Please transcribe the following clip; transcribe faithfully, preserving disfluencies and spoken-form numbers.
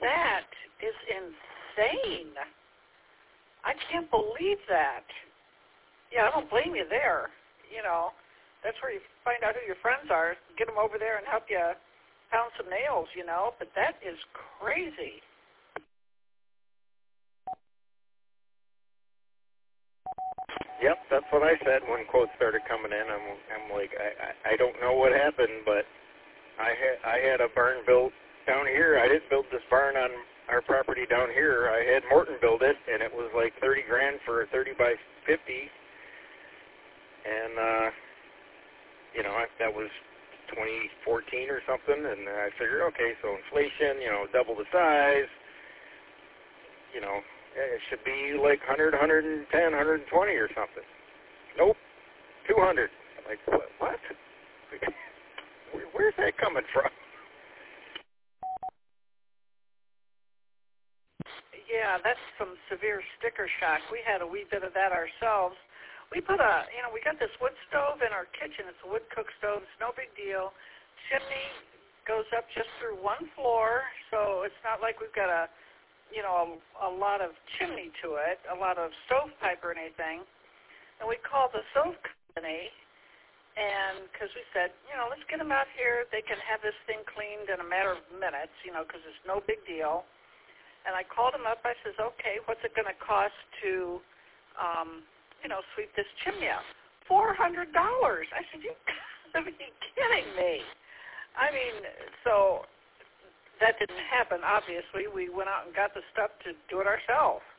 that is insane. I can't believe that. Yeah, I don't blame you there. You know, that's where you find out who your friends are, get them over there and help you pound some nails, you know, but that is crazy. Yep, that's what I said when quotes started coming in. I'm, I'm like, I, I, I don't know what happened, but I had I had a barn built down here. I didn't build this barn on our property down here. I had Morton build it, and it was like thirty grand for a thirty by fifty, and uh, you know that was twenty fourteen or something. And I figured, okay, so inflation, you know, double the size, you know. It should be like one hundred, one ten, one twenty or something. Nope, two hundred. I'm like, what? what? Where, where's that coming from? Yeah, that's some severe sticker shock. We had a wee bit of that ourselves. We put a, you know, we got this wood stove in our kitchen. It's a wood cook stove. It's no big deal. Chimney goes up just through one floor, so it's not like we've got a you know, a, a lot of chimney to it, a lot of stovepipe or anything. And we called the stove company, and because we said, you know, let's get them out here. They can have this thing cleaned in a matter of minutes, you know, because it's no big deal. And I called them up. I says, okay, what's it going to cost to, um, you know, sweep this chimney out? four hundred dollars. I said, you gotta be kidding me. I mean, so that didn't happen, obviously. We went out and got the stuff to do it ourselves.